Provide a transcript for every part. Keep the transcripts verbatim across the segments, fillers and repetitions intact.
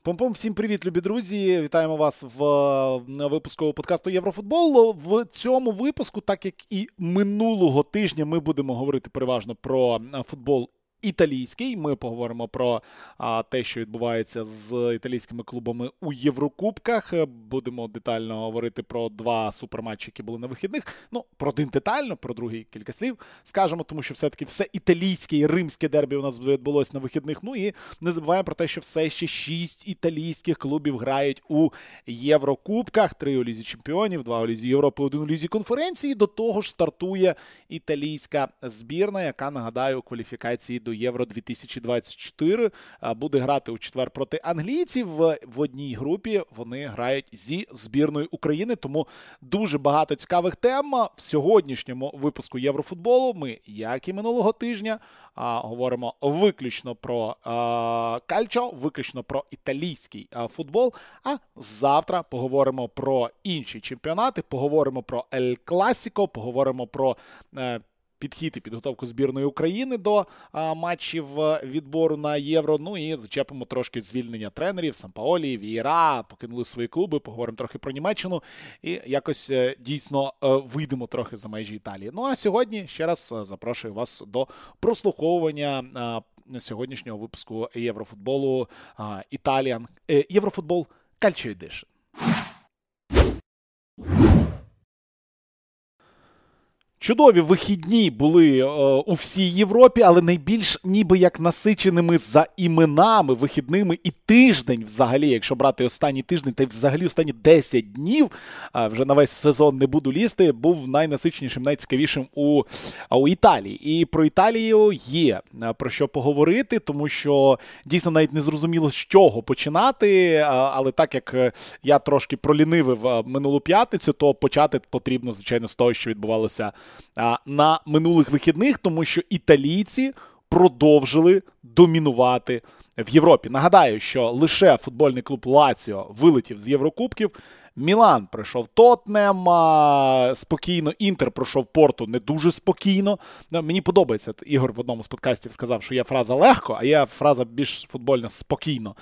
Пом-пом, всім привіт, любі друзі! Вітаємо вас в випуску подкасту Єврофутбол. В цьому випуску, так як і минулого тижня, ми будемо говорити переважно про футбол італійський. Ми поговоримо про а, те, що відбувається з італійськими клубами у Єврокубках. Будемо детально говорити про два суперматчі, які були на вихідних. Ну, про один детально, про другий кілька слів скажемо, тому що все-таки все італійське і римське дербі у нас відбулося на вихідних. Ну і не забуваємо про те, що все ще шість італійських клубів грають у Єврокубках. Три у Лізі Чемпіонів, два у Лізі Європи, один у Лізі Конференції. До того ж стартує італійська збірна, яка, нагадаю, у кваліфікації до Євро дві тисячі двадцять чотири буде грати у четвер проти англійців. В одній групі вони грають зі збірною України, тому дуже багато цікавих тем. В сьогоднішньому випуску Єврофутболу ми, як і минулого тижня, говоримо виключно про кальчо, виключно про італійський футбол, а завтра поговоримо про інші чемпіонати, поговоримо про Ель Класіко, поговоримо про підхід і підготовку збірної України до а, матчів відбору на Євро. Ну і зачепимо трошки звільнення тренерів. Сампаолі, Вієра покинули свої клуби, поговоримо трохи про Німеччину і якось е, дійсно е, вийдемо трохи за межі Італії. Ну а сьогодні ще раз запрошую вас до прослуховування е, сьогоднішнього випуску Єврофутболу Італіан е, Єврофутбол Calcio Edition. Чудові вихідні були е, у всій Європі, але найбільш ніби як насиченими за іменами, вихідними і тиждень взагалі, якщо брати останній тиждень, та й взагалі останні десять днів, е, вже на весь сезон не буду лізти, був найнасиченішим, найцікавішим у, у Італії. І про Італію є про що поговорити, тому що дійсно навіть не зрозуміло, з чого починати, е, але так як я трошки пролінивив минулу п'ятницю, то почати потрібно, звичайно, з того, що відбувалося на минулих вихідних, тому що італійці продовжили домінувати в Європі. Нагадаю, що лише футбольний клуб Лаціо вилетів з Єврокубків, Мілан пройшов Тоттенем спокійно, Інтер пройшов Порту не дуже спокійно. Мені подобається, Ігор в одному з подкастів сказав, що є фраза легко, а є фраза більш футбольна спокійно.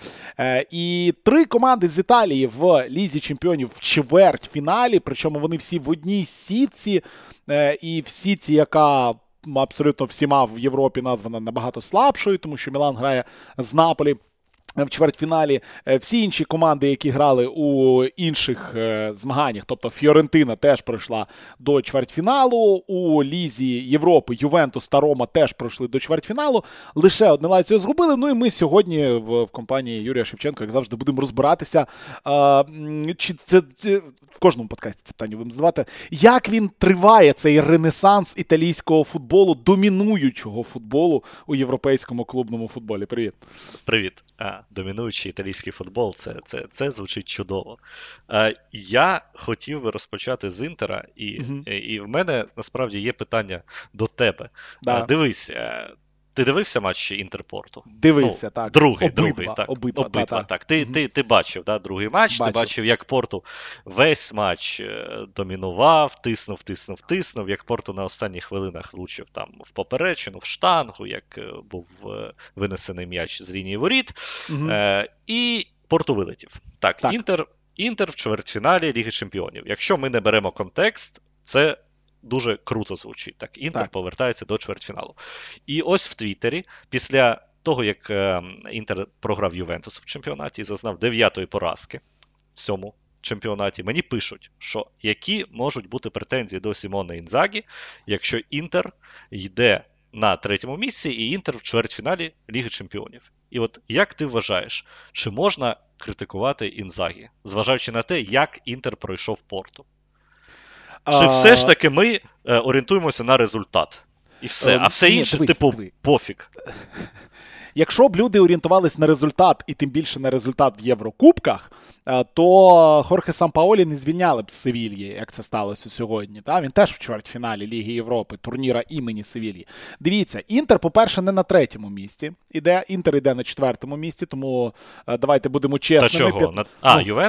І три команди з Італії в Лізі Чемпіонів в чвертьфіналі, причому вони всі в одній сітці, і в сітці, яка абсолютно всіма в Європі названа набагато слабшою, тому що Мілан грає з Наполі в чвертьфіналі. Всі інші команди, які грали у інших е, змаганнях, тобто Фіорентина теж пройшла до чвертьфіналу, у Лізі Європи Ювентус та Рома теж пройшли до чвертьфіналу, лише одне Лаціо згубили. Ну і ми сьогодні в, в компанії Юрія Шевченка, як завжди, будемо розбиратися, е, чи це, це в кожному подкасті це питання будемо задавати, як він триває, цей ренесанс італійського футболу, домінуючого футболу у європейському клубному футболі. Привіт. Привіт. А, домінуючий італійський футбол, це, це, це звучить чудово. А, я хотів би розпочати з Інтера, і, uh-huh. і, і в мене насправді є питання до тебе. Да. А, дивись, ти дивився матч Інтер-Порту? Дивився, ну, так. Другий, обидва, другий, так. Обидва, обидва, та, так. Ти, uh-huh. ти, ти бачив, да, другий матч, бачив. Ти бачив, як Порту весь матч домінував, тиснув, тиснув, тиснув, як Порту на останніх хвилинах влучив там в поперечину, в штангу, як був винесений м'яч з лінії воріт, uh-huh. е, і Порту вилетів. Так, так. Інтер, Інтер в чвертьфіналі Ліги Чемпіонів. Якщо ми не беремо контекст, це дуже круто звучить. Так, Інтер так. повертається до чвертьфіналу. І ось в Твіттері, після того, як е, Інтер програв Ювентусу в чемпіонаті і зазнав дев'ятої поразки в цьому чемпіонаті, мені пишуть, що які можуть бути претензії до Сімоне Інзагі, якщо Інтер йде на третьому місці і Інтер в чвертьфіналі Ліги Чемпіонів. І от як ти вважаєш, чи можна критикувати Інзагі, зважаючи на те, як Інтер пройшов Порту? Чи а... все ж таки ми е, орієнтуємося на результат? І все. А все інше, Ні, типу, дивись. пофіг. Якщо б люди орієнтувались на результат, і тим більше на результат в Єврокубках, то Хорхе Сампаолі не звільняли б з Севільї, як це сталося сьогодні. Він теж в чвертьфіналі Ліги Європи, турніра імені Севільї. Дивіться, Інтер, по-перше, не на третьому місці. Іде, Інтер йде на четвертому місці, тому давайте будемо чесними. Та чого? Під... А, ну, Ювентус?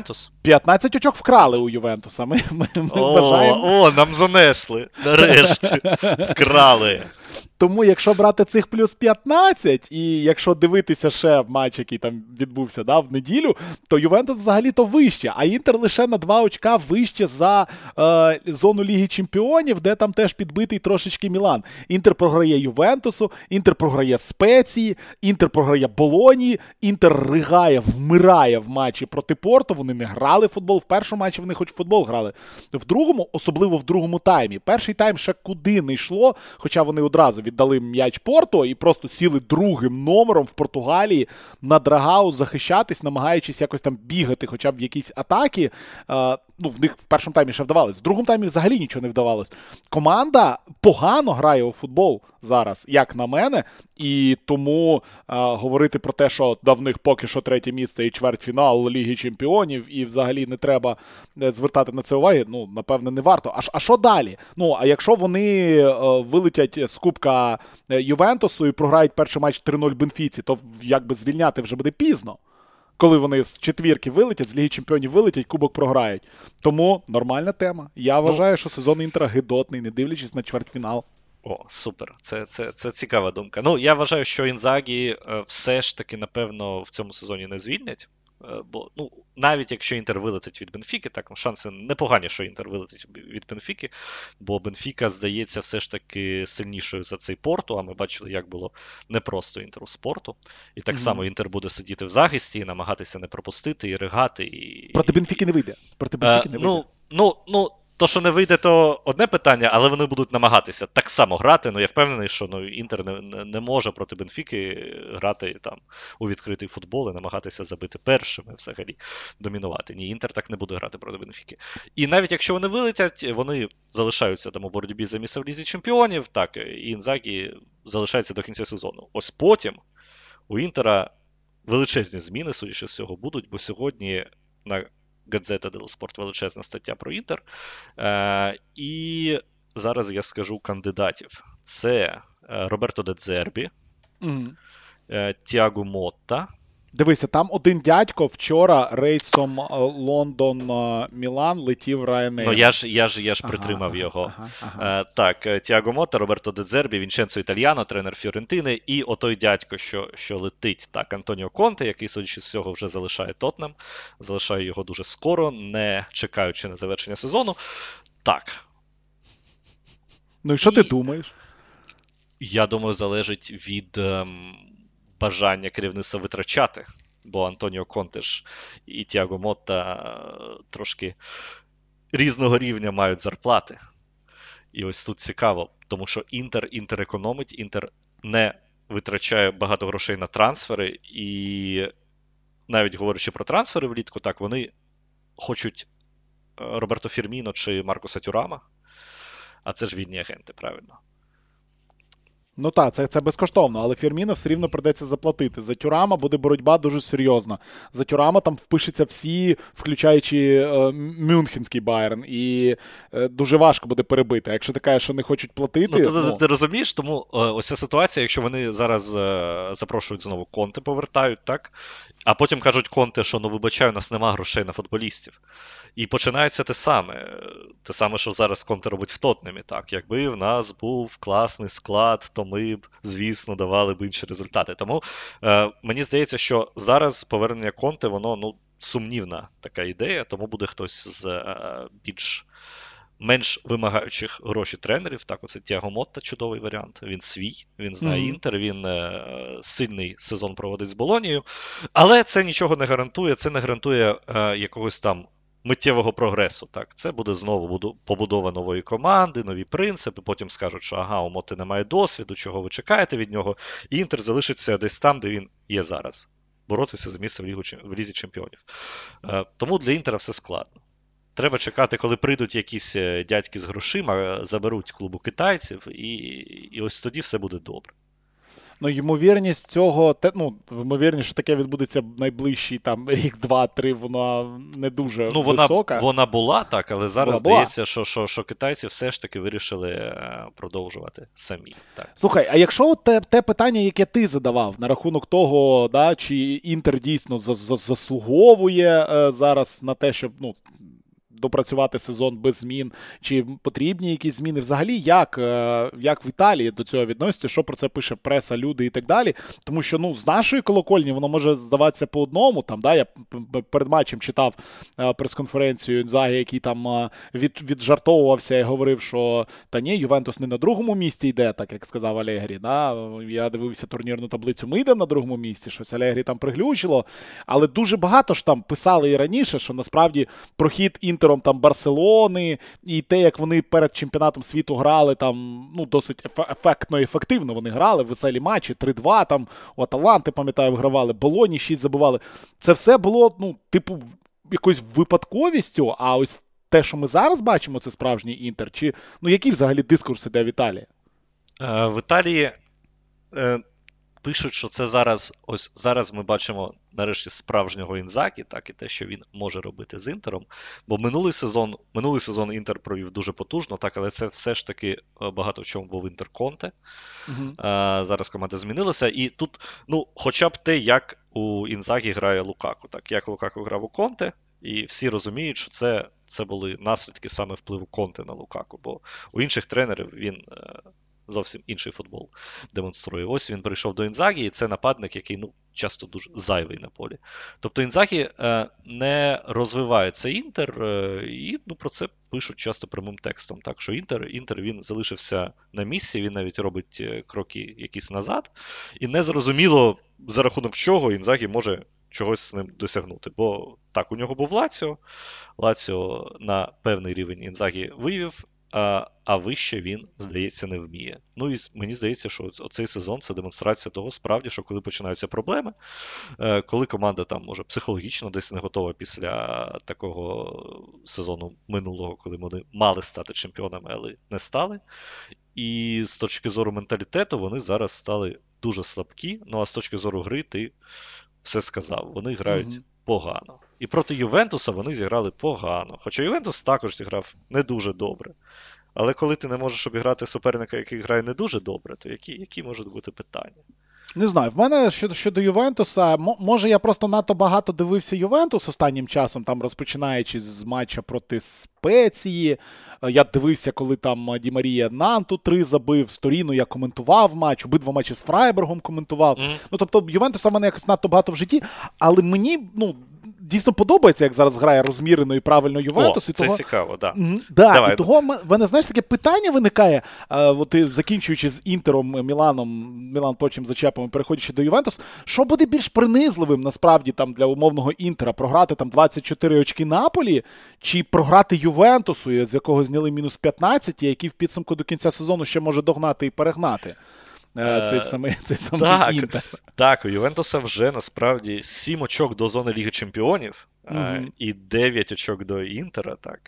п'ятнадцять очок вкрали у Ювентуса. Ми, ми, ми О, вважаємо... о, нам занесли. Нарешті. Вкрали. Тому, якщо брати цих плюс п'ятнадцять, і якщо дивитися ще в матч, який там відбувся, да, в неділю, то Ювентус взагалі-то вище, а Інтер лише на два очка вище за е, зону Ліги Чемпіонів, де там теж підбитий трошечки Мілан. Інтер програє Ювентусу, Інтер програє Спеції, Інтер програє Болонії, Інтер ригає, вмирає в матчі проти Порту, вони не грали в футбол, в першому матчі вони хоч в футбол грали. В другому, особливо в другому таймі, перший тайм ще куди не йшло, хоча вони одразу віддали м'яч Порту і просто сіли другим номером в Португалії на Драгау захищатись, намагаючись якось там бігати хоча б в якісь атаки. Е, ну, в них в першому таймі ще вдавалось. В другому таймі взагалі нічого не вдавалось. Команда погано грає у футбол зараз, як на мене, і тому е, говорити про те, що да, в них поки що третє місце і чвертьфінал Ліги Чемпіонів, і взагалі не треба звертати на це уваги, ну, напевне, не варто. А, а що далі? Ну, а якщо вони е, вилетять з Кубка Ювентусу і програють перший матч три нуль Бенфіці, то якби звільняти вже буде пізно. Коли вони з четвірки вилетять, з Ліги Чемпіонів вилетять, кубок програють. Тому нормальна тема. Я вважаю, що сезон Інтера гидотний, не дивлячись на чвертьфінал. О, супер. Це, це, це цікава думка. Ну, я вважаю, що Інзагі все ж таки, напевно, в цьому сезоні не звільнять. Бо, ну, навіть якщо Інтер вилетить від Бенфіки, так, ну, шанси непогані, що Інтер вилетить від Бенфіки, бо Бенфіка, здається, все ж таки сильнішою за цей Порту, а ми бачили, як було непросто Інтеру з Порту. І так mm-hmm. само Інтер буде сидіти в захисті і намагатися не пропустити, і ригати. І... Проти Бенфіки не вийде. Проти Бенфіки не а, ну, вийде. Ну, ну, то, що не вийде, то одне питання, але вони будуть намагатися так само грати. Ну, я впевнений, що ну, Інтер не, не, не може проти Бенфіки грати там у відкритий футбол і намагатися забити першими взагалі, домінувати. Ні, Інтер так не буде грати проти Бенфіки. І навіть якщо вони вилетять, вони залишаються там у боротьбі за місце в Лізі Чемпіонів, так, і Інзагі залишається до кінця сезону. Ось потім у Інтера величезні зміни, судячи з цього, будуть, бо сьогодні на Газета дело Спорт величезна стаття про Інтер. Е, і зараз я скажу кандидатів. Це Роберто де Дзербі, mm-hmm. е, Тіаго Мотта. Дивися, там один дядько вчора рейсом Лондон-Мілан летів Ryanair. Ну, я ж, я ж, я ж ага, притримав ага, його. Ага, ага. Е, так, Тіаго Мотта, Роберто де Дзербі, Вінченцо Італьяно, тренер Фіорентини, і отой дядько, що, що летить, так, Антоніо Конте, який, судячи з цього, вже залишає Тоттенхем, залишає його дуже скоро, не чекаючи на завершення сезону. Так. Ну і що і, ти думаєш? Я думаю, залежить від... Ем... бажання керівництва витрачати, бо Антоніо Конте ж і Тіаго Мотта трошки різного рівня мають зарплати. І ось тут цікаво, тому що Інтер, Інтер економить, Інтер не витрачає багато грошей на трансфери, і навіть говорячи про трансфери влітку, так, вони хочуть Роберто Фірміно чи Маркуса Тюрама, а це ж вільні агенти, правильно? Ну так, це, це безкоштовно, але Фірміно все рівно придеться заплатити. За Тюрама буде боротьба дуже серйозна. За Тюрама там впишеться всі, включаючи е, Мюнхенський Байерн, і е, дуже важко буде перебити. А якщо ти кажеш, що не хочуть платити... Ну, ти, ну... ти, ти розумієш, тому е, ось ця ситуація, якщо вони зараз е, запрошують знову Конте, повертають, так? А потім кажуть Конте, що, ну, вибачаю, у нас нема грошей на футболістів. І починається те саме. Те саме, що зараз Конте робить в Тоттенхемі. Так, якби в нас був класний склад, то ми б, звісно, давали б інші результати. Тому е, мені здається, що зараз повернення Конте, воно, ну, сумнівна така ідея, тому буде хтось з е, більш менш вимагаючих гроші тренерів. Так, оце Тіаго Мотта, чудовий варіант. Він свій, він знає mm-hmm. Інтер, він е, сильний сезон проводить з Болонією. Але це нічого не гарантує, це не гарантує е, якогось там миттєвого прогресу. Так, це буде знову побудова нової команди, нові принципи, потім скажуть, що ага, у Мотти немає досвіду, чого ви чекаєте від нього, і Інтер залишиться десь там, де він є зараз. Боротися за місце в, Лігу, в Лізі Чемпіонів. Е, тому для Інтера все складно. Треба чекати, коли прийдуть якісь дядьки з грошима, заберуть клубу китайців, і, і ось тоді все буде добре. Ну, ймовірність цього, те, ну, ймовірність, що таке відбудеться найближчий там рік, два, три, вона не дуже ну, вона, висока. Вона була так, але зараз була, здається, була. Що, що, що китайці все ж таки вирішили продовжувати самі. Так. Слухай, а якщо те, те питання, яке ти задавав на рахунок того, да, чи Інтер дійсно заслуговує е, зараз на те, щоб, ну, допрацювати сезон без змін, чи потрібні якісь зміни взагалі, як, як в Італії до цього відносяться, що про це пише преса, люди і так далі, тому що, ну, з нашої колокольні воно може здаватися по одному, там, да, я перед матчем читав прес-конференцію Інзагі, який там від, віджартовувався і говорив, що та ні, Ювентус не на другому місці йде, так як сказав Алегрі, да, я дивився турнірну таблицю, ми йдемо на другому місці, щось Алегрі там приглючило, але дуже багато ж там писали і раніше, що насправді прохід Інтеру там Барселони, і те, як вони перед чемпіонатом світу грали, там, ну, досить ефектно і ефективно вони грали, веселі матчі, три-два, там, у Аталанти, пам'ятаю, вигравали, Болоні шість забивали. Це все було, ну, типу, якоюсь випадковістю, а ось те, що ми зараз бачимо, це справжній Інтер, чи, ну, який взагалі дискурс іде в Італії? В Італії е, пишуть, що це зараз, ось зараз ми бачимо нарешті справжнього Інзагі, так, і те, що він може робити з Інтером. Бо минулий сезон, минулий сезон Інтер провів дуже потужно, так, але це все ж таки багато в чому був Інтер Конте. Uh-huh. А, зараз команда змінилася. І тут, ну, хоча б те, як у Інзагі грає Лукаку, так, як Лукаку грав у Конте, і всі розуміють, що це, це були наслідки саме впливу Конте на Лукаку, бо у інших тренерів він зовсім інший футбол демонструє. Ось він прийшов до Інзагі, і це нападник, який, ну, часто дуже зайвий на полі. Тобто Інзагі е, не розвиває цей Інтер, е, і, ну, про це пишуть часто прямим текстом. Так, що Інтер, Інтер він залишився на місці, він навіть робить кроки якісь назад, і незрозуміло, за рахунок чого Інзагі може чогось з ним досягнути. Бо так, у нього був Лаціо, Лаціо на певний рівень Інзагі вивів, А, а вище він, здається, не вміє. Ну і мені здається, що оцей сезон – це демонстрація того, справді, що коли починаються проблеми, коли команда там, може, психологічно десь не готова після такого сезону минулого, коли вони мали стати чемпіонами, але не стали. І з точки зору менталітету вони зараз стали дуже слабкі, ну а з точки зору гри ти все сказав. Вони грають mm-hmm. погано. І проти Ювентуса вони зіграли погано. Хоча Ювентус також зіграв не дуже добре. Але коли ти не можеш обіграти суперника, який грає не дуже добре, то які, які можуть бути питання? Не знаю, в мене щодо, щодо Ювентуса, м- може я просто надто багато дивився Ювентус останнім часом, там розпочинаючи з матча проти Спеції. Я дивився, коли там Ді Марія Нанту три забив, з Торіно я коментував матч, обидва матчі з Фрайбургом коментував. Mm. Ну, тобто Ювентуса в мене якось надто багато в житті, але мені, ну, дійсно подобається, як зараз грає розмірено і правильно Ювентус. О, і це того... цікаво, да. Mm, да. Давай. І того в мене, знаєш, таке питання виникає, а, от, закінчуючи з Інтером, Міланом, Мілан потім зачепом, переходячи до Ювентус, що буде більш принизливим, насправді, там, для умовного Інтера? Програти там двадцять чотири очки Наполі, чи програти Ювентусу, з якого зняли мінус п'ятнадцять, який в підсумку до кінця сезону ще може догнати і перегнати? Цей самий, цей самий так, Інтер. Так, у Ювентуса вже насправді сім очок до зони Ліги Чемпіонів mm-hmm. і дев'ять очок до Інтера. Так.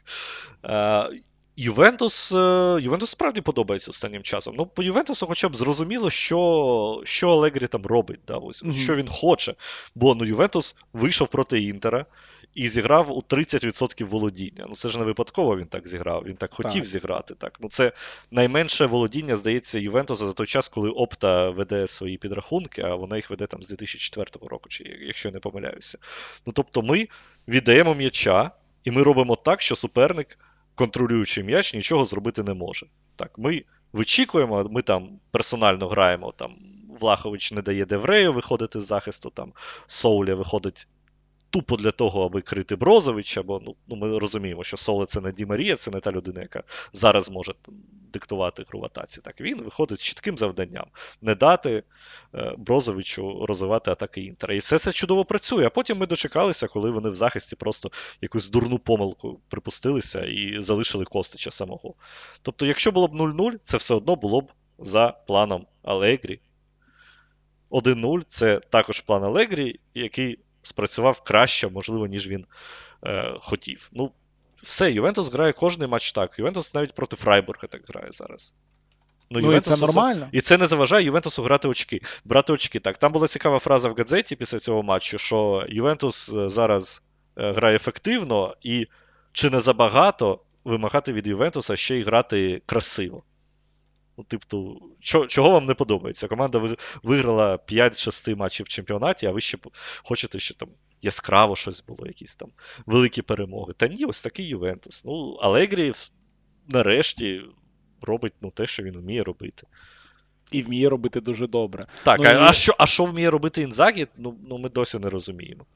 Ювентус, Ювентус справді подобається останнім часом. Ну, по Ювентусу хоча б зрозуміло, що, що Алегрі там робить, да, ось, mm-hmm. що він хоче. Бо ну, Ювентус вийшов проти Інтера і зіграв у тридцять відсотків володіння. Ну це ж не випадково він так зіграв, він так хотів так. зіграти. Так. Ну це найменше володіння, здається, Ювентуса за той час, коли Опта веде свої підрахунки, а вона їх веде там з дві тисячі четвертого року, чи, якщо я не помиляюся. Ну тобто ми віддаємо м'яча, і ми робимо так, що суперник, контролюючи м'яч, нічого зробити не може. Так, ми вичікуємо, ми там персонально граємо, там Влахович не дає Деврею виходити з захисту, там Соуля виходить тупо для того, аби крити Брозовича, бо ну, ну, ми розуміємо, що Соуле це не Ді Марія, це не та людина, яка зараз може диктувати гру в атаці. Так, він виходить з чітким завданням не дати е, Брозовичу розвивати атаки Інтера. І все це чудово працює. А потім ми дочекалися, коли вони в захисті просто якусь дурну помилку припустилися і залишили Костича самого. Тобто, якщо було б нуль-нуль, це все одно було б за планом Алегрі. один нуль – це також план Алегрі, який спрацював краще, можливо, ніж він е, хотів. Ну, все, Ювентус грає кожний матч так. Ювентус навіть проти Фрайбурга так грає зараз. Ну, ну і це нормально. І це не заважає Ювентусу грати очки. Брати очки. Так, там була цікава фраза в газеті після цього матчу, що Ювентус зараз грає ефективно і чи не забагато вимагати від Ювентуса ще й грати красиво. Ну, тобто, чого вам не подобається? Команда виграла п'ять-шість матчів в чемпіонаті, а ви ще хочете, щоб там яскраво щось було, якісь там великі перемоги. Та ні, ось такий Ювентус. Ну, Алегрі нарешті робить ну, те, що він вміє робити. І вміє робити дуже добре. Так, ну, а, і... а, що, а що вміє робити Інзагі, ну, ну ми досі не розуміємо.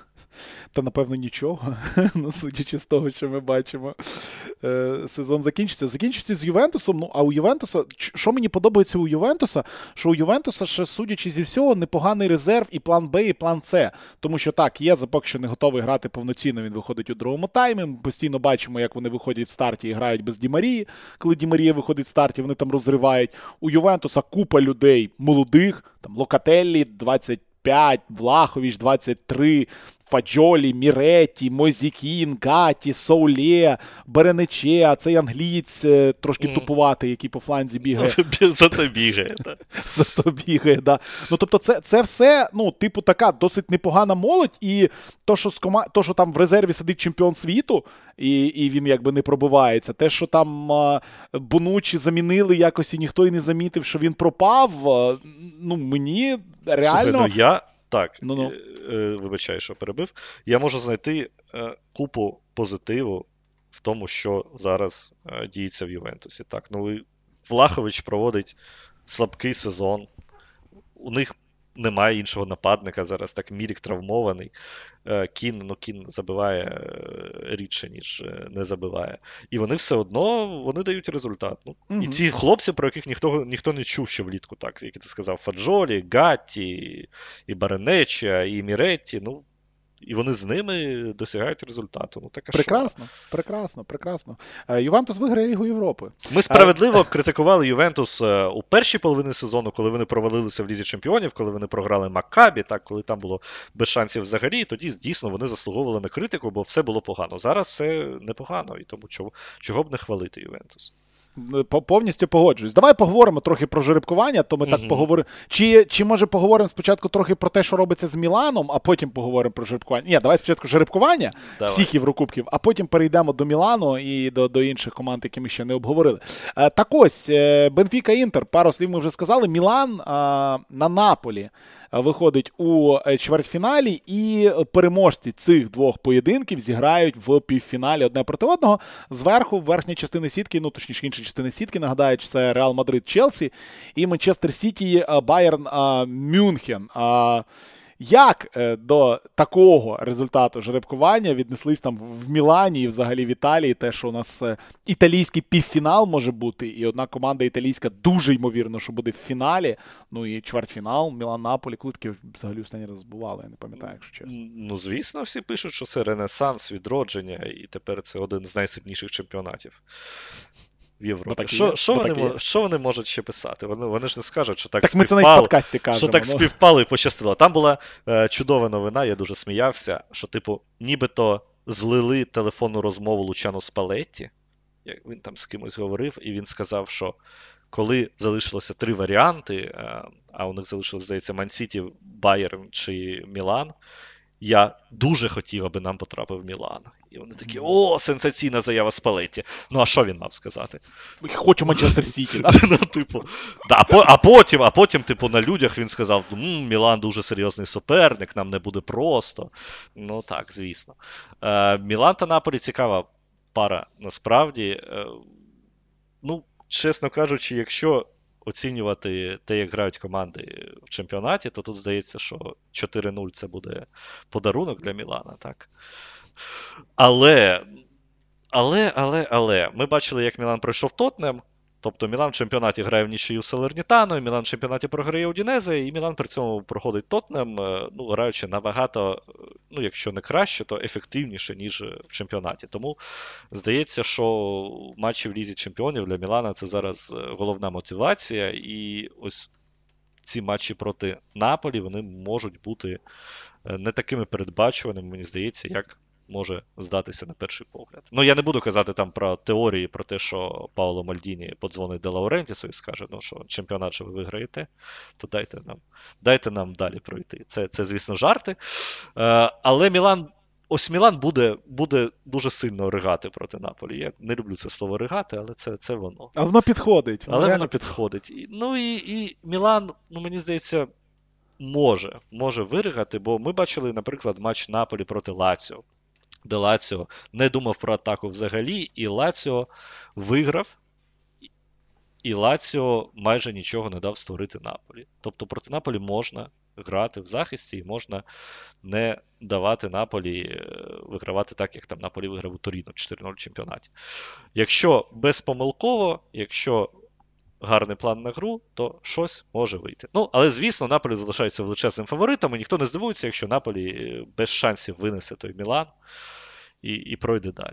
Та, напевно, нічого, ну, судячи з того, що ми бачимо. Е, сезон закінчиться. Закінчиться з Ювентусом, ну, а у Ювентуса, що мені подобається у Ювентуса, що у Ювентуса ще, судячи зі всього, непоганий резерв і план Б, і план С. Тому що так, є поки що не готовий грати повноцінно, він виходить у другому таймі, ми постійно бачимо, як вони виходять в старті і грають без Ді Марії. Коли Ді Марія виходить в старті, вони там розривають. У Ювентуса купа людей молодих, там Локателлі двадцять п'ять, Влахович двадцять три, Фаджолі, Міретті, Мойзікін, Гаті, Соулє, Беренече, а цей англієць трошки mm. тупуватий, який по фланзі бігає. Зато бігає, так. Зато бігає, так. Да. Ну, тобто це, це все, ну, типу, така досить непогана молодь, і то, що, з кома... то, що там в резерві сидить чемпіон світу, і, і він якби не пробивається, те, що там а, Бонуччі замінили якось, і ніхто і не замітив, що він пропав, а, ну, мені реально... Слухай, ну я... Так, Ну-ну. вибачаю, що перебив. Я можу знайти купу позитиву в тому, що зараз діється в Ювентусі. Так, ну, Влахович проводить слабкий сезон. У них немає іншого нападника зараз. Так, Мілік травмований. Кін, ну, Кін забиває рідше, ніж не забиває. І вони все одно вони дають результат. Ну, угу. І ці хлопці, про яких ніхто, ніхто не чув ще влітку, так, як ти сказав, Фаджолі, Гатті, і Баренеча, і Міретті, ну, і вони з ними досягають результату. Ну, така прекрасно, шо? прекрасно, прекрасно. Ювентус виграє Лігу Європи. Ми справедливо критикували Ювентус у першій половині сезону, коли вони провалилися в Лізі Чемпіонів, коли вони програли Маккабі, так, коли там було без шансів взагалі, тоді дійсно вони заслуговували на критику, бо все було погано. Зараз все непогано, і тому чого, чого б не хвалити Ювентус. Повністю погоджуюсь. Давай поговоримо трохи про жеребкування, то ми угу. так поговоримо. Чи, чи може поговоримо спочатку трохи про те, що робиться з Міланом, а потім поговоримо про жеребкування? Ні, давай спочатку жеребкування давай. всіх Єврокубків, а потім перейдемо до Мілану і до, до інших команд, які ми ще не обговорили. Так ось, Бенфіка Інтер, пару слів ми вже сказали, Мілан на Наполі виходить у чвертьфіналі, і переможці цих двох поєдинків зіграють в півфіналі одне проти одного. Зверху, в верхній частини сітки, ну точніше інші частини сітки, нагадають, це Реал Мадрид, Челсі і Манчестер Сіті, Байерн, Мюнхен. Як до такого результату жеребкування віднеслись там в Мілані і взагалі в Італії, те, що у нас італійський півфінал може бути, і одна команда італійська дуже ймовірно, що буде в фіналі, ну і чвертьфінал, Мілан-Наполі, коли таки взагалі останній раз збували, я не пам'ятаю, якщо чесно. Ну, звісно, всі пишуть, що це ренесанс, відродження, і тепер це один з найсильніших чемпіонатів в Європі. Що, що, вони, що вони можуть ще писати? Вони, вони ж не скажуть, що так, так співпало, ми це на подкасті кажемо, що так ну. співпало і пощастило. Там була е, чудова новина, я дуже сміявся, що, типу, нібито злили телефонну розмову Лучано Спалетті, як він там з кимось говорив, і він сказав, що коли залишилося три варіанти, е, а у них залишилося, здається, Ман-Сіті, Байерн чи Мілан, я дуже хотів, аби нам потрапив Мілан. І вони такі, о, сенсаційна заява Спалетті. Ну, а що він мав сказати? Хочу Манчестер Сіті. Ну, типу, да, а потім, а потім, типу, на людях він сказав, Мілан дуже серйозний суперник, нам не буде просто. Ну, так, звісно. Е, Мілан та Наполі цікава пара, насправді. Е, ну, чесно кажучи, якщо оцінювати те, як грають команди в чемпіонаті, то тут здається, що чотири нуль це буде подарунок для Мілана, так? Але, але, але, але, ми бачили, як Мілан пройшов Тоттенем, тобто Мілан в чемпіонаті грає в нічию з Салернітаною, Мілан в чемпіонаті програє Удінезе, і Мілан при цьому проходить Тоттенем, ну, граючи набагато, ну, якщо не краще, то ефективніше, ніж в чемпіонаті. Тому здається, що матчі в Лізі Чемпіонів для Мілана це зараз головна мотивація, і ось ці матчі проти Наполі, вони можуть бути не такими передбачуваними, мені здається, як може здатися на перший погляд. Ну, я не буду казати там про теорії, про те, що Пауло Мальдіні подзвонить Де Лаурентісу і скаже, ну що, чемпіонат же ви виграєте, то дайте нам, дайте нам далі пройти. Це, це звісно, жарти. Е, але Мілан, ось Мілан буде, буде дуже сильно ригати проти Наполі. Я не люблю це слово ригати, але це, це воно. Але воно підходить. Але воно, воно підходить. І, ну і, і Мілан, ну мені здається, може, може виригати, бо ми бачили, наприклад, матч Наполі проти Лаціо, де Лаціо не думав про атаку взагалі, і Лаціо виграв, і Лаціо майже нічого не дав створити Наполі. Тобто проти Наполі можна грати в захисті і можна не давати Наполі вигравати так, як там Наполі виграв у Торіно чотири нуль в чемпіонаті. Якщо безпомилково, якщо гарний план на гру, то щось може вийти. Ну, але, звісно, Наполі залишається величезним фаворитом, і ніхто не здивується, якщо Наполі без шансів винесе той Мілан і, і пройде далі.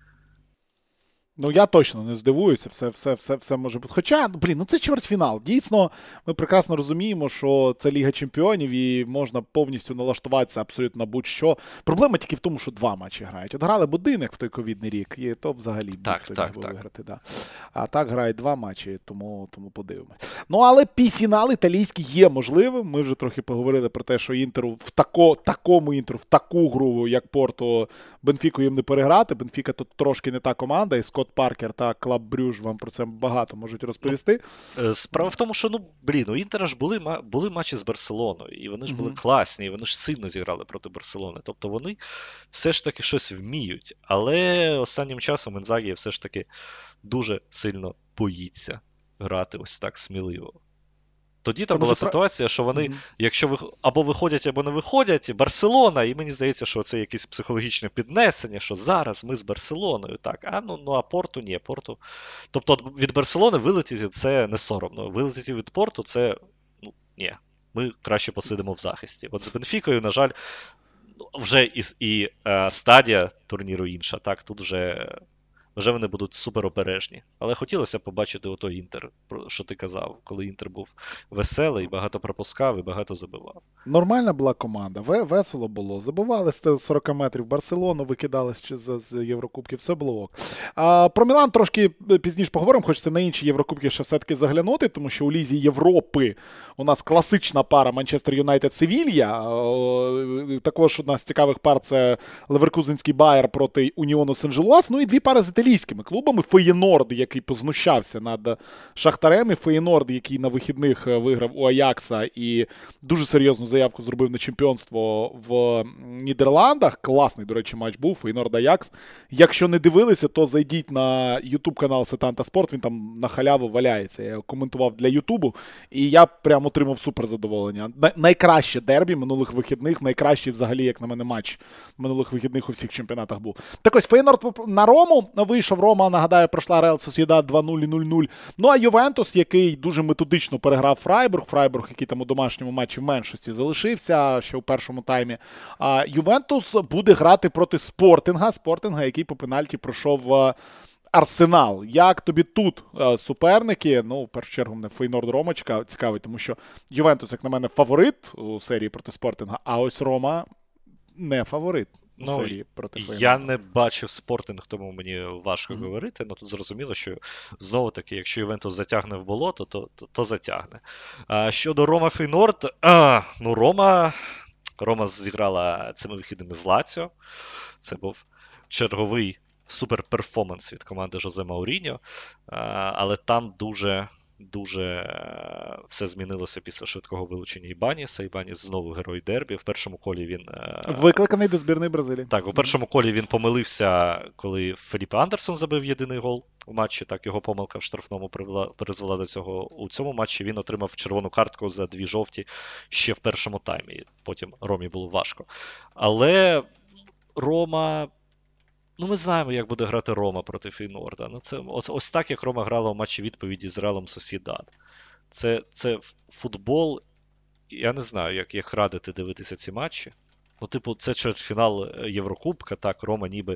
Ну, я точно не здивуюся, все, все, все, все може бути. Хоча, ну, блін, ну це чвертьфінал. Дійсно, ми прекрасно розуміємо, що це Ліга Чемпіонів і можна повністю налаштуватися абсолютно будь-що. Проблема тільки в тому, що два матчі грають. От грали будинок в той ковідний рік, і то взагалі так, хто так, міг так. виграти. Да. А так грають два матчі, тому, тому подивимось. Ну, але півфінал італійський є можливим. Ми вже трохи поговорили про те, що Інтеру в тако, такому Інтеру, в таку гру, як Порту, Бенфіку їм не переграти. Бенфіка тут трошки не та команда, і Скотт Паркер та Клаб Брюж вам про це багато можуть розповісти. Справа в тому, що, ну, блін, у Інтера ж були, були матчі з Барселоною, і вони ж були mm-hmm. класні, і вони ж сильно зіграли проти Барселони. Тобто вони все ж таки щось вміють. Але останнім часом Інзагі все ж таки дуже сильно боїться грати ось так сміливо. Тоді там Тому була що ситуація, що вони, mm-hmm. якщо ви або виходять, або не виходять, Барселона, і мені здається, що це якесь психологічне піднесення, що зараз ми з Барселоною, так, а ну, ну а Порту ні, Порту. Тобто від Барселони вилетіти це не соромно, вилетіти від Порту це, ну, ні, ми краще посидимо в захисті. От з Бенфікою, на жаль, вже і, і е, стадія турніру інша, так, тут вже... Вже вони будуть суперобережні. Але хотілося б побачити отой Інтер, що ти казав, коли Інтер був веселий, багато пропускав і багато забивав. Нормальна була команда, весело було. Забивали з сорок метрів Барселону, викидали з, з Єврокубків, все було ок. А про Мілан трошки пізніше поговоримо, хочеться на інші Єврокубки ще все-таки заглянути, тому що у Лізі Європи у нас класична пара Манчестер Юнайтед-Севілья. Також одна з цікавих пар – це Леверкузенський Байер проти Уніону Сен-Желуаз. Ну і дві пари з італійськими клубами. Феєнорд, який познущався над Шахтарем, і Феєнорд, який на вихідних виграв у Аякса і дуже серйозну заявку зробив на чемпіонство в Нідерландах. Класний, до речі, матч був, Феєнорд Аякс. Якщо не дивилися, то зайдіть на ютуб-канал Сетанта Спорт, він там на халяву валяється. Я коментував для ютубу, і я прям отримав супер задоволення. Найкраще дербі минулих вихідних, найкращий взагалі, як на мене, матч минулих вихідних у всіх чемпіонатах був. Так ось, Феєнорд на Рому вийшов. Рома, нагадаю, пройшла Реал Сосєдад два нуль і нуль нуль. Ну а Ювентус, який дуже методично переграв Фрайбург, Фрайбург, який там у домашньому матчі в меншості залишився ще у першому таймі. А Ювентус буде грати проти Спортинга, Спортинга, який по пенальті пройшов Арсенал. Як тобі тут суперники? Ну, в першу чергу, мене Фейнорд Рома цікавить, тому що Ювентус, як на мене, фаворит у серії проти Спортинга, а ось Рома не фаворит. Ну, серії проти я не бачив Спортинг, тому мені важко mm-hmm. говорити, але тут зрозуміло, що знову-таки, якщо Ювентус затягне в болото, то, то, то затягне. А щодо Рома Фейнорд, а, ну Рома, Рома зіграла цими вихідними з Лаціо, це був черговий суперперформанс від команди Жозе Мауріньо, а, але там дуже... Дуже все змінилося після швидкого вилучення Ібаніса. Ібаніс знову герой дербі. В першому колі він... Викликаний до збірної Бразилії. Так, у першому колі він помилився, коли Феліпе Андерсон забив єдиний гол у матчі. Так, його помилка в штрафному призвела до цього. У цьому матчі він отримав червону картку за дві жовті ще в першому таймі. Потім Ромі було важко. Але Рома... Ну, ми знаємо, як буде грати Рома проти Фейнорда. Ну, це ось, ось так, як Рома грала у матчі відповіді з Реалом Сосєдад. Це, це футбол, я не знаю, як, як радити дивитися ці матчі. Ну, типу, це чвертьфінал Єврокубка, так, Рома ніби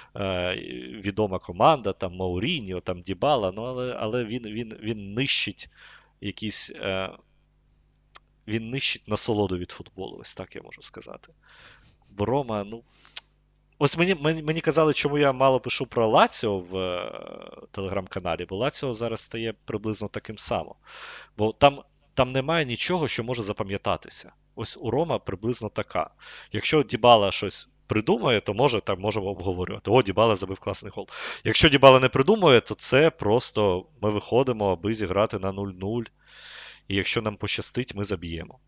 е, відома команда, там Мауріньо, там Дібала, ну, але, але він, він, він нищить якісь... Е, він нищить насолоду від футболу, ось так я можу сказати. Бо Рома, ну... ось мені, мені, мені казали, чому я мало пишу про Лаціо в е, телеграм-каналі, бо Лаціо зараз стає приблизно таким самим. Бо там, там немає нічого, що може запам'ятатися. Ось у Рома приблизно така. Якщо Дібала щось придумає, то може, так можемо обговорювати. О, Дібала забив класний гол. Якщо Дібала не придумує, то це просто ми виходимо, аби зіграти на нуль-нуль. І якщо нам пощастить, ми заб'ємо.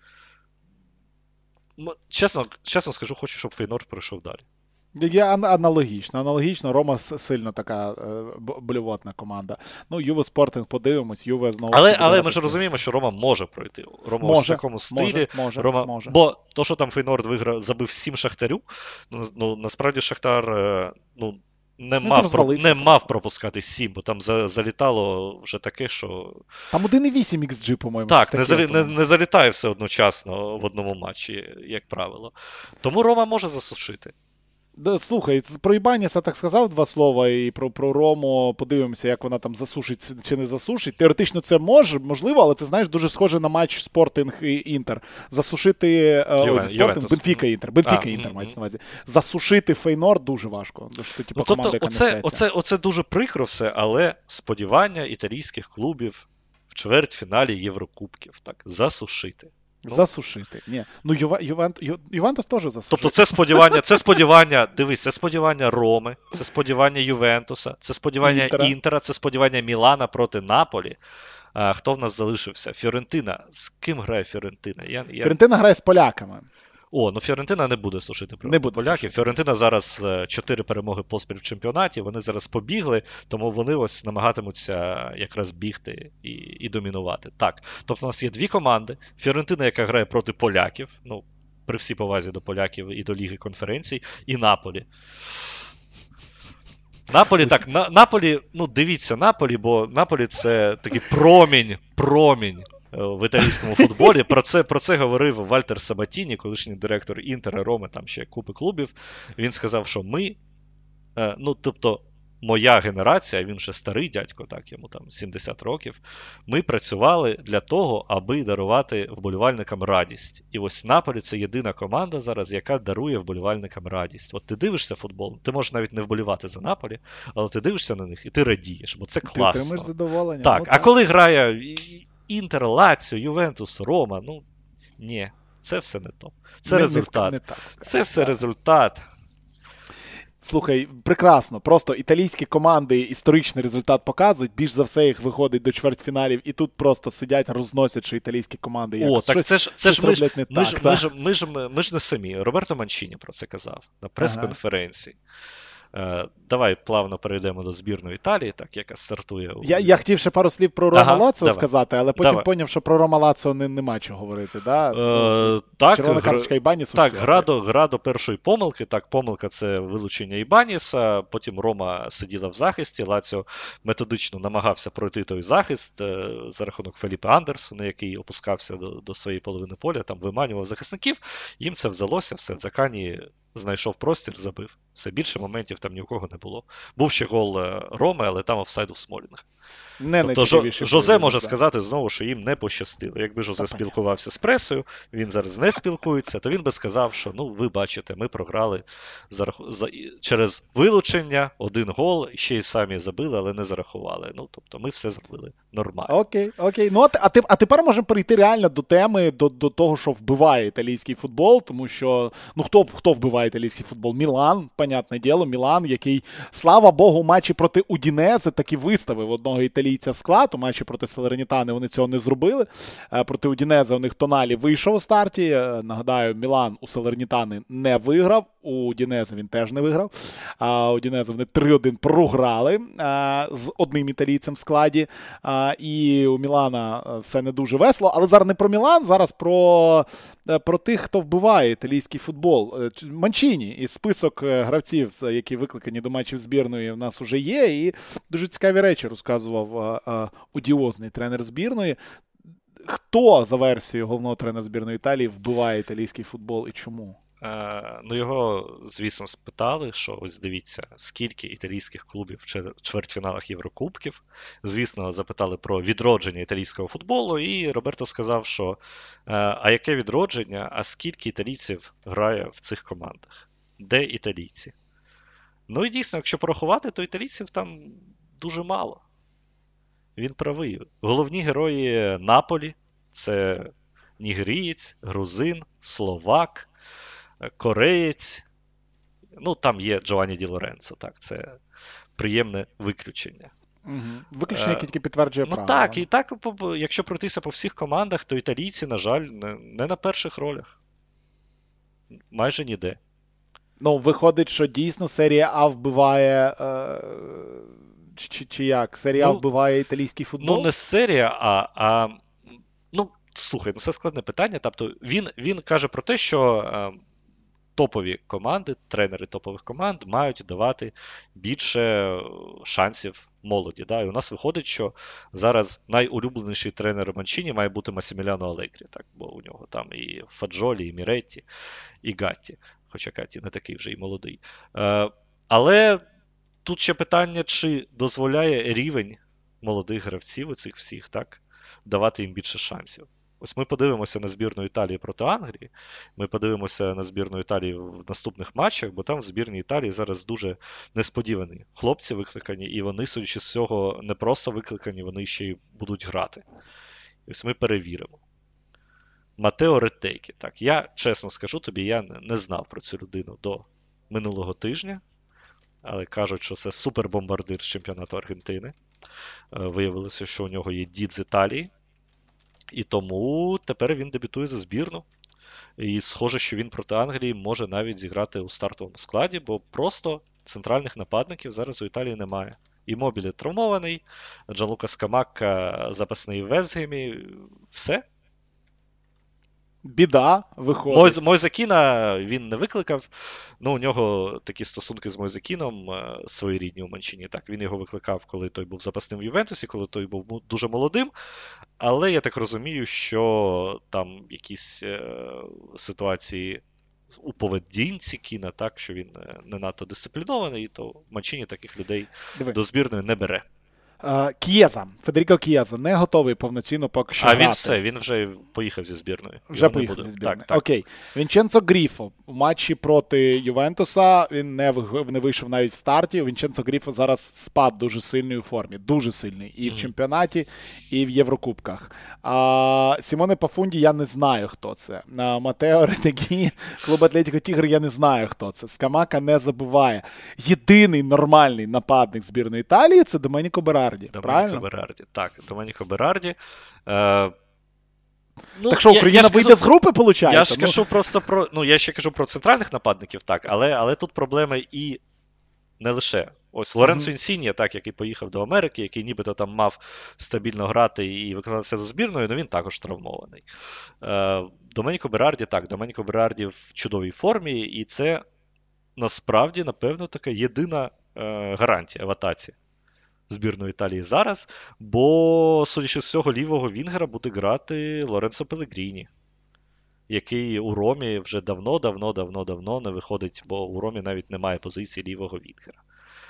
Чесно, чесно скажу, хочу, щоб Фейнорд пройшов далі. Я аналогічно. Аналогічно, Рома сильно така е, блювотна команда. Ну, Юве Спортинг, подивимось, Юве знову. Але, але ми ж розуміємо, що Рома може пройти. Рома може, ось в такому стилі. Може, може, Рома... може. Бо то, що там Фейнорд виграв, забив сім Шахтарю, ну, ну насправді Шахтар ну, не, ну, мав, про... не мав пропускати сім, бо там за... залітало вже таке, що... Там один і вісім ікс джі, по-моєму. Так, не, залі... не, не залітає все одночасно в одному матчі, як правило. Тому Рома може засушити. Да, слухай, про Ібаніса так сказав два слова, і про, про Рому подивимося, як вона там засушить чи не засушить. Теоретично це може, можливо, але це, знаєш, дуже схоже на матч Спортинг і Інтер. Засушити Ювен, ой, Спортинг, Бенфіка Інтер. Бенфіка Інтер, мається на увазі. Засушити Фейнорд дуже важко. Це, типу, ну, команда, тобто, яка оце, оце, оце дуже прикро все, але сподівання італійських клубів в чвертьфіналі Єврокубків. Так, засушити. Ну, засушити. Ні. Ну, Юва, Ювент, Ю, Ювентус теж засушити. Тобто це сподівання, це сподівання, дивись, це сподівання Роми, це сподівання Ювентуса, це сподівання Інтера, Інтера це сподівання Мілана проти Наполі. А, хто в нас залишився? Фіорентина. З ким грає Фіорентина? Я, я... Фіорентина грає з поляками. О, ну Фіорентина не буде сушити проти не буде поляків. Сушити. Фіорентина зараз чотири перемоги поспіль в чемпіонаті, вони зараз побігли, тому вони ось намагатимуться якраз бігти і, і домінувати. Так, тобто у нас є дві команди. Фіорентина, яка грає проти поляків, ну, при всій повазі до поляків і до Ліги конференцій, і Наполі. Наполі, так, на, Наполі, ну дивіться, Наполі, бо Наполі це такий промінь, промінь в італійському футболі. Про це, про це говорив Вальтер Сабатіні, колишній директор Інтера, Роми, там ще купи клубів. Він сказав, що ми, ну, тобто, моя генерація, він ще старий дядько, так, йому там сімдесят років, ми працювали для того, аби дарувати вболівальникам радість. І ось Наполі – це єдина команда зараз, яка дарує вболівальникам радість. От ти дивишся футбол, ти можеш навіть не вболівати за Наполі, але ти дивишся на них і ти радієш, бо це класно. Ти отримаєш задоволення. Так, ну, а так. Коли грає Інтер, Лаціо, Ювентус, Рома, ну, ні, це все не то. Це не, результат. Не, не так, це все так. Результат. Слухай, прекрасно. Просто італійські команди історичний результат показують. Більш за все їх виходить до чвертьфіналів, і тут просто сидять, розносять, що італійські команди якось. О, так щось, це ж, це ж ми, ж, не ми, так, ж, так. Ми, ж, ми, ж, ми ж не самі. Роберто Манчіні про це казав на прес-конференції. Ага. Давай плавно перейдемо до збірної Італії, так, яка стартує. У... Я, я хотів ще пару слів про Рома ага, Лаціо сказати, але потім давай. Поняв, що про Рома Лаціо не, нема чого говорити. Да? Е, так, червона карточка Ібанісу. Так, гра до, гра до першої помилки. Так, помилка – це вилучення Ібаніса, потім Рома сиділа в захисті, Лаціо методично намагався пройти той захист е, за рахунок Феліпе Андерсона, який опускався до, до своєї половини поля, там виманював захисників. Їм це вдалося, все, Дзакані знайшов простір, забив. Все, більше моментів там ні у кого не було. Був ще гол Роми, але там офсайд у Смолінг. Не тобто Жо, Жозе може да. сказати знову, що їм не пощастило. Якби Жозе спілкувався з пресою, він зараз не спілкується, то він би сказав, що ну ви бачите, ми програли за, за, через вилучення, один гол, ще й самі забили, але не зарахували. Ну, тобто ми все зробили нормально. Окей, окей. Ну, а, ти, а тепер можемо перейти реально до теми, до, до того, що вбиває італійський футбол, тому що, ну, хто, хто вбиває італійський футбол? Мілан, понятне діло, Мілан, який, слава Богу, у матчі проти Удінезе таки виставив одного італійця в склад. У матчі проти Салернітани вони цього не зробили. Проти Удінезе у них Тоналі вийшов у старті. Нагадаю, Мілан у Салернітани не виграв. У Удінезе він теж не виграв. А Удінезе вони три один програли а, з одним італійцем в складі. А, і у Мілана все не дуже весело. Але зараз не про Мілан, зараз про, про тих, хто вбиває італійський футбол. Манчіні із список гравців, які викликані до матчів збірної, в нас уже є. І дуже цікаві речі розказував а, а, одіозний тренер збірної. Хто, за версією головного тренера збірної Італії, вбиває італійський футбол і чому? Uh, ну, його, звісно, спитали, що ось дивіться, скільки італійських клубів в чвертьфіналах Єврокубків. Звісно, запитали про відродження італійського футболу, і Роберто сказав, що uh, а яке відродження, а скільки італійців грає в цих командах? Де італійці? Ну і дійсно, якщо порахувати, то італійців там дуже мало. Він правий. Головні герої Наполі – це нігерієць, грузин, словак, кореєць. Ну, там є Джованні Ді Лоренцо, так, це приємне виключення. Угу. Виключення, яке тільки підтверджує ну, правило. Ну так, і так, якщо пройтися по всіх командах, то італійці, на жаль, не, не на перших ролях. Майже ніде. Ну, виходить, що дійсно серія А вбиває... Е... Чи, чи як? Серія А ну, вбиває італійський футбол? Ну, не серія А, а... Ну, слухай, ну це складне питання. Тобто він, він каже про те, що е, топові команди, тренери топових команд мають давати більше шансів молоді. Да? І у нас виходить, що зараз найулюбленіший тренер Манчіні має бути Масіміліано Алегрі, так? Бо у нього там і Фаджолі, і Міретті, і Гатті. Хоча Гатті не такий вже і молодий. Е, але тут ще питання, чи дозволяє рівень молодих гравців, оцих всіх, так, давати їм більше шансів. Ось ми подивимося на збірну Італії проти Англії, ми подивимося на збірну Італії в наступних матчах, бо там в збірній Італії зараз дуже несподівані хлопці викликані, і вони, судячи з цього, не просто викликані, вони ще й будуть грати. І ось ми перевіримо. Матео Ретейкі, так, я чесно скажу тобі, я не знав про цю людину до минулого тижня, але кажуть, що це супербомбардир з чемпіонату Аргентини. Виявилося, що у нього є дід з Італії. І тому тепер він дебютує за збірну. І схоже, що він проти Англії може навіть зіграти у стартовому складі, бо просто центральних нападників зараз у Італії немає. Іммобілі травмований, Джанлука Скамакка запасний в Вестгемі. Все. Біда виходить. Мойзакіна він не викликав. Ну, у нього такі стосунки з Мойзакіном своєрідні у Манчині. Так, він його викликав, коли той був запасним в Ювентусі, коли той був дуже молодим. Але я так розумію, що там якісь е, ситуації у поведінці Кіна, так, що він не надто дисциплінований, то Манчині таких людей Диви. до збірної не бере. К'єза, Федеріко К'єза не готовий повноцінно поки що а грати. А він все, він вже поїхав зі збірної. Вже Його поїхав зі збірної. Так, так. Окей. Вінченцо Гріфо у матчі проти Ювентуса, він не, не вийшов навіть в старті. Вінченцо Гріфо зараз спад дуже сильний у формі. Дуже сильний. І в mm-hmm. чемпіонаті, і в Єврокубках. А, Сімоне Пафунді я не знаю, хто це. А, Матео Ретегі, клуб Атлетіко Тігр, я не знаю, хто це. Скамака не забиває. Єдиний нормальний нападник збірної Італії – це Доменіко Берарді. Доменіко Берарді. Так, Доменіко Берарді. Е, ну, так що, Україна я, я вийде кажу, з групи, виходить? Я ж ну. кажу просто про, ну, я ще кажу про центральних нападників, так, але, але тут проблеми і не лише. Ось Лоренцо mm-hmm. Інсіньє, так, який поїхав до Америки, який нібито там мав стабільно грати і викладатися за збірною, але він також травмований. Е, Доменіко Берарді, так, Доменіко Берарді в чудовій формі, і це насправді, напевно, така єдина е, гарантія в атаці збірної Італії зараз, бо, судячи з цього, лівого вінгера буде грати Лоренцо Пелегріні, який у Ромі вже давно-давно-давно-давно не виходить, бо у Ромі навіть немає позиції лівого вінгера.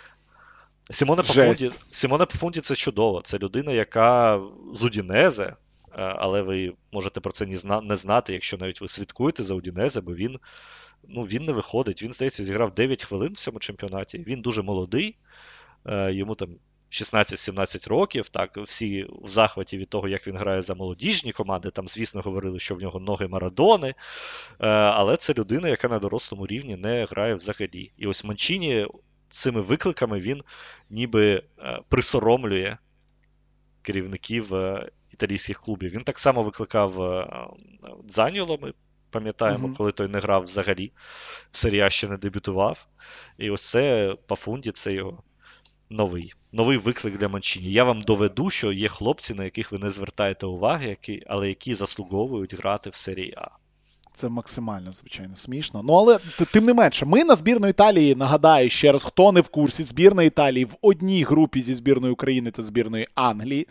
Сімоне Пафунді, Сімоне Пафунді – це чудово. Це людина, яка з Удінезе, але ви можете про це не знати, якщо навіть ви слідкуєте за Удінезе, бо він, ну, він не виходить. Він, здається, зіграв дев'ять хвилин в цьому чемпіонаті. Він дуже молодий, йому там шістнадцять-сімнадцять років, так, всі в захваті від того, як він грає за молодіжні команди, там, звісно, говорили, що в нього ноги Марадони, але це людина, яка на дорослому рівні не грає взагалі. І ось Манчіні цими викликами він ніби присоромлює керівників італійських клубів. Він так само викликав Дзаньоло, ми пам'ятаємо, mm-hmm. коли той не грав взагалі, в серії А ще не дебютував. І ось це Пафунді, це його Новий. Новий виклик для Манчіні. Я вам доведу, що є хлопці, на яких ви не звертаєте уваги, які, але які заслуговують грати в серії А. Це максимально, звичайно, смішно. Ну, але тим не менше, ми на збірну Італії, нагадаю ще раз, хто не в курсі, збірна Італії в одній групі зі збірною України та збірною Англії.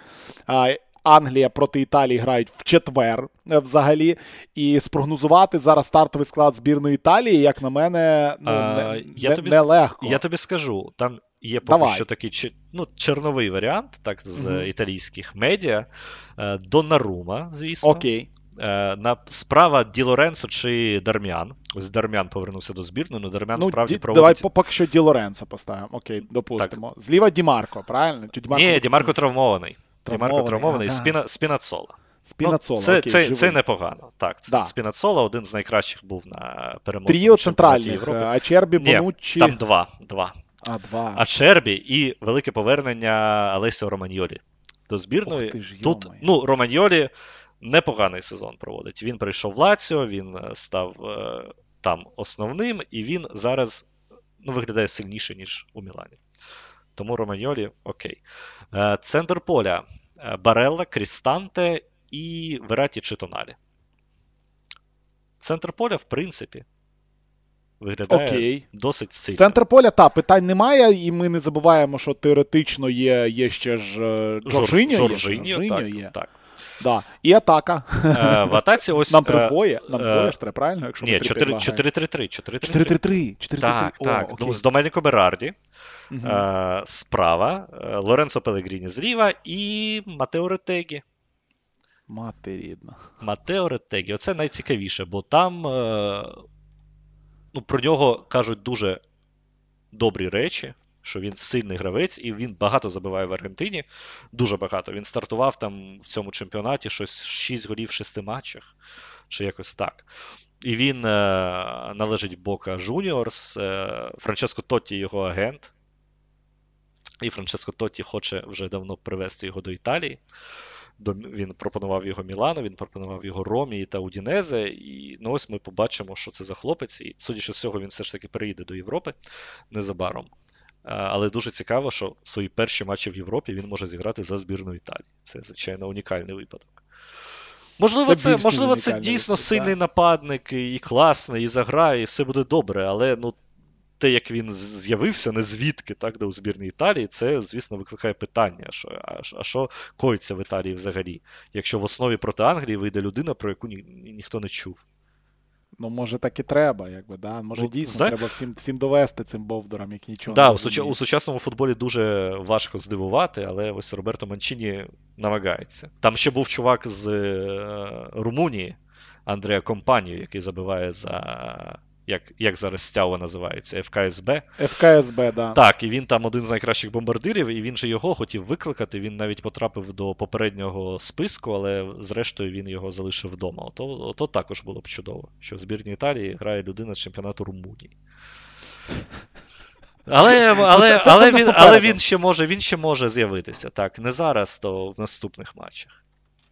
Англія проти Італії грають в четвер взагалі. І спрогнозувати зараз стартовий склад збірної Італії, як на мене, ну, а, не, я не, тобі, не легко. Я тобі скажу, там є поки Давай. що такий ну, черновий варіант, так, з mm-hmm. італійських медіа. Донарума, звісно. Окей. Е, на, справа Ді Лоренцо чи Дармян. Ось Дармян повернувся до збірної, але Дармян ну, справді ді, проводить... Давай поки що Ді Лоренцо поставимо. Окей, допустимо. Так. Зліва Ді Марко, правильно? Ді Марко... Ні, Ді Марко травмований. Ді Марко травмований, а, Спіна, Спінацола. Спінацола, ну, це, окей, це, це непогано. Так, да. Спінацола один з найкращих був на переможному Тріо центральних, Ачербі, Бонуччі. Там два. два. А, два. Ачербі і велике повернення Алесіо Романьолі до збірної. Ж, тут, ну, Романьолі непоганий сезон проводить. Він прийшов в Лаціо, він став е, там основним, і він зараз ну, виглядає сильніше, ніж у Мілані. Тому Романьолі окей. Е, центр поля. Барелла, Крістанте і Вераті чи Тоналі. Центр поля, в принципі, виглядає окей. Досить сильно. Центр поля, та, питань немає, і ми не забуваємо, що теоретично є, є ще ж Жоржиньо. Жоржиньо, так, є. так. Да. І атака. Е, в атаці ось... Нам тридвоє, нам двоє ж треба, правильно? Якщо ні, чотири три три. чотири три три. Так, О, так. окей. Ну, з Доменіко Берарді. Угу. Е, справа. Лоренцо Пелегріні зліва і Матео Ретегі. Мати рідна. Матео Ретегі. Оце найцікавіше, бо там е, ну, про нього кажуть дуже добрі речі, що він сильний гравець, і він багато забиває в Аргентині. Дуже багато. Він стартував там в цьому чемпіонаті щось шість голів в шести матчах, чи якось так. І він е, належить Бока Жуніорс, е, Франческо Тотті його агент. І Франческо Тотті хоче вже давно привезти його до Італії. До, він пропонував його Мілану, він пропонував його Ромі та Удінезе. І ну, ось ми побачимо, що це за хлопець. І, судячи з цього, він все ж таки переїде до Європи незабаром. Але дуже цікаво, що свої перші матчі в Європі він може зіграти за збірну Італії. Це, звичайно, унікальний випадок. Можливо, це, можливо, це дійсно випадок, сильний так. нападник, і класний, і заграє, і все буде добре, але ну, те, як він з'явився, не звідки, так, де у збірній Італії, це, звісно, викликає питання, що, а, а що коїться в Італії взагалі, якщо в основі проти Англії вийде людина, про яку ні, ніхто не чув. Ну, може, так і треба, якби, да? Може, ну, дійсно, знає... треба всім, всім довести цим бовдурам, як нічого да, не у, суч... у сучасному футболі дуже важко здивувати, але ось Роберто Манчіні намагається. Там ще був чувак з е... Румунії, Андреа Компанію, який забиває за... Як, як зараз Стяуа називається? еф ка ес бе? еф ка ес бе, да. Так, і він там один з найкращих бомбардирів, і він же його хотів викликати, він навіть потрапив до попереднього списку, але зрештою він його залишив вдома. Ото, ото також було б чудово, що в збірній Італії грає людина з чемпіонату Румунії. Але, але, це, це, але, це він, але він, ще може, він ще може з'явитися, так, не зараз, то в наступних матчах.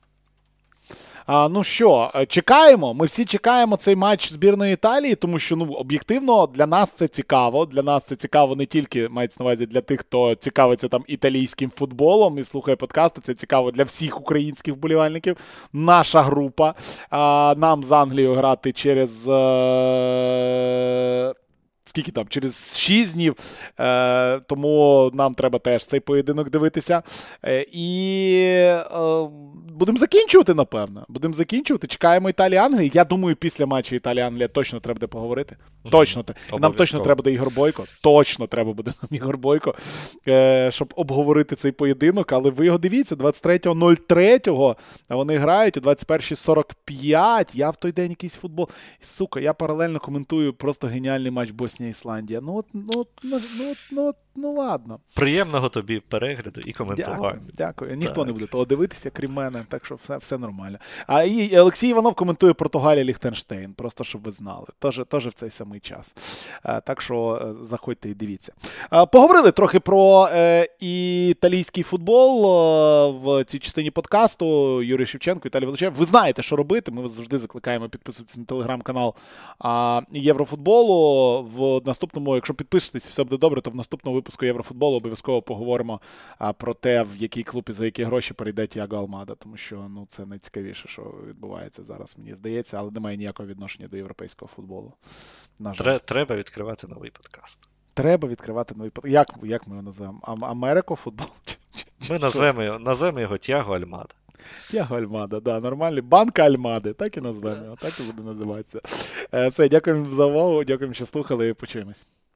А, ну що, чекаємо. Ми всі чекаємо цей матч збірної Італії, тому що, ну, об'єктивно, для нас це цікаво. Для нас це цікаво не тільки, мається на увазі, для тих, хто цікавиться там італійським футболом і слухає подкасти. Це цікаво для всіх українських вболівальників. Наша група. А, нам з Англією грати через... Е... Скільки там? Через шість днів. Е, тому нам треба теж цей поєдинок дивитися. Е, і е, будемо закінчувати, напевно. Будемо закінчувати. Чекаємо Італії-Англії. Я думаю, після матчу Італія-Англія точно треба буде поговорити. Угу. Точно. І нам точно треба буде Ігор Бойко. Точно треба буде нам Ігор Бойко, е, щоб обговорити цей поєдинок. Але ви його дивіться, двадцять третього третього вони грають, о двадцять першій сорок п'ять. Я в той день якийсь футбол. Сука, я паралельно коментую просто геніальний матч Боснія Ісландія. Ну, от, ну, ну, ну, ну, ну, ладно. Приємного тобі перегляду і коментування. Дякую, дякую. Ніхто так. не буде того дивитися, крім мене, так що все, все нормально. А і Олексій Іванов коментує Португалія Ліхтенштейн, просто щоб ви знали. Тож, тож в цей самий час. А, так що заходьте і дивіться. А, поговорили трохи про е, італійський футбол е, в цій частині подкасту. Юрій Шевченко, Віталій Волочев. Ви знаєте, що робити. Ми вас завжди закликаємо підписуватися на телеграм-канал а, Єврофутболу. В наступному, якщо підпишетесь, все буде добре, то в наступному випуску Єврофутболу обов'язково поговоримо а, про те, в який клуб і за які гроші перейде Тіаго Алмада, тому що ну, це найцікавіше, що відбувається зараз, мені здається, але немає ніякого відношення до європейського футболу. На жаль. Треба відкривати новий подкаст. Треба відкривати новий подкаст. Як, як ми його називаємо? Америко футбол? Ми назвемо його, назвемо його Тіаго Альмада. Тіаго Альмада, да, нормальний. Банка Альмади, так і назвемо його, так і буде називатися. Все, дякуємо за увагу, дякуємо, що слухали, почуємось.